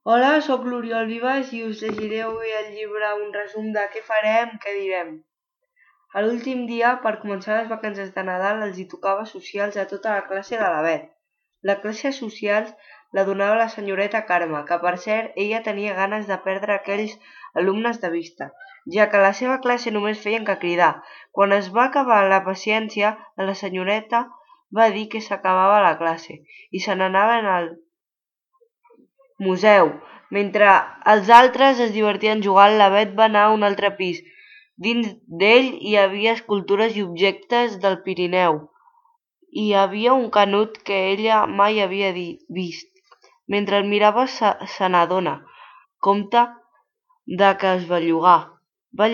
Hola, sóc l'Oriol Vives i us llegiré avui el llibre Un resum de què farem, què direm. A l'últim dia, per començar les vacances de Nadal, els hi tocava socials a tota la classe de la Bet. La classe socials la donava la senyoreta Carme, que per cert, ella tenia ganes de perdre aquells alumnes de vista, ja que a la seva classe només feien que cridar. Quan es va acabar la paciència, la senyoreta va dir que s'acabava la classe i se n'anaven al museu. Mentre els altres es divertien jugant, la Bet va anar a un altre pis. Dins d'ell hi havia escultures i objectes del Pirineu. Hi havia un canut que ella mai havia vist. Mentre el mirava se n'adona, compte de que es bellugar. Va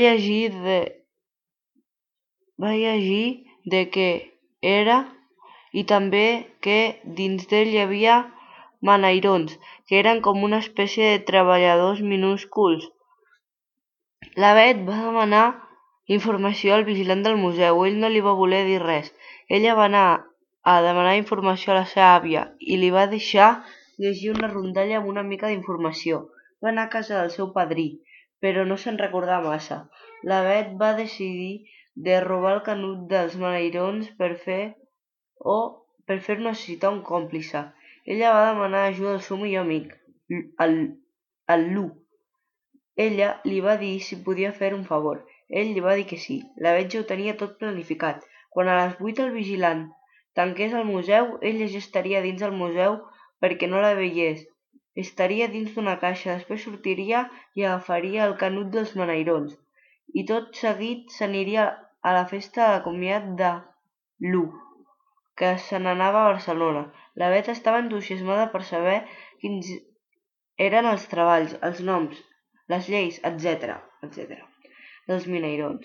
llegir de què era i també que dins d'ell hi havia manairons, que eren com una espècie de treballadors minúsculs. La Bet va demanar informació al vigilant del museu. Ell no li va voler dir res. Ella va anar a demanar informació a la seva àvia i li va deixar llegir una rondalla amb una mica d'informació. Va anar a casa del seu padrí, però no se'n recordava massa. La Bet va decidir de robar el canut dels manairons per fer-ho necessitar un còmplice. Ella va demanar ajuda al seu millor amic, el Lu. Ella li va dir si podia fer un favor. Ell li va dir que sí. La Bet ja ho tenia tot planificat. Quan a les 8 el vigilant tanqués el museu, ella ja estaria dins del museu perquè no la veiés. Estaria dins d'una caixa, després sortiria i agafaria el canut dels manairons. I tot seguit s'aniria a la festa de comiat de Lu, que se n'anava a Barcelona. La Bet estava entusiasmada per saber quins eren els treballs, els noms, les lleis, etc. dels manairons.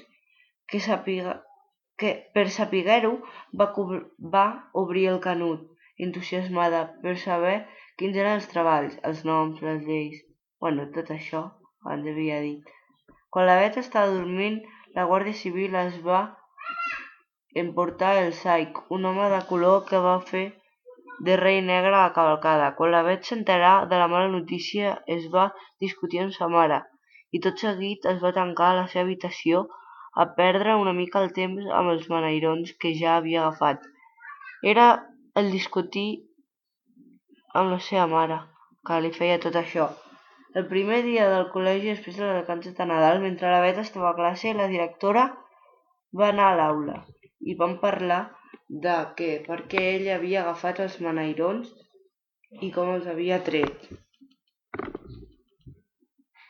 Per saber-ho va obrir el canut, entusiasmada per saber quins eren els treballs, els noms, les lleis, tot això abans havia dit. Quan la Bet estava dormint, la Guàrdia Civil es va emportar el Saic, un home de color que va fer de rei negre a la cavalcada. Quan la Bet s'enterà de la mala notícia, es va discutir amb sa mare i tot seguit es va tancar a la seva habitació a perdre una mica el temps amb els manairons que ja havia agafat. Era el discutir amb la seva mare que li feia tot això. El primer dia del col·legi, després de les vacances de Nadal, mentre la Bet estava a classe, la directora va anar a l'aula i van parlar de per què ella havia agafat els manairons i com els havia tret.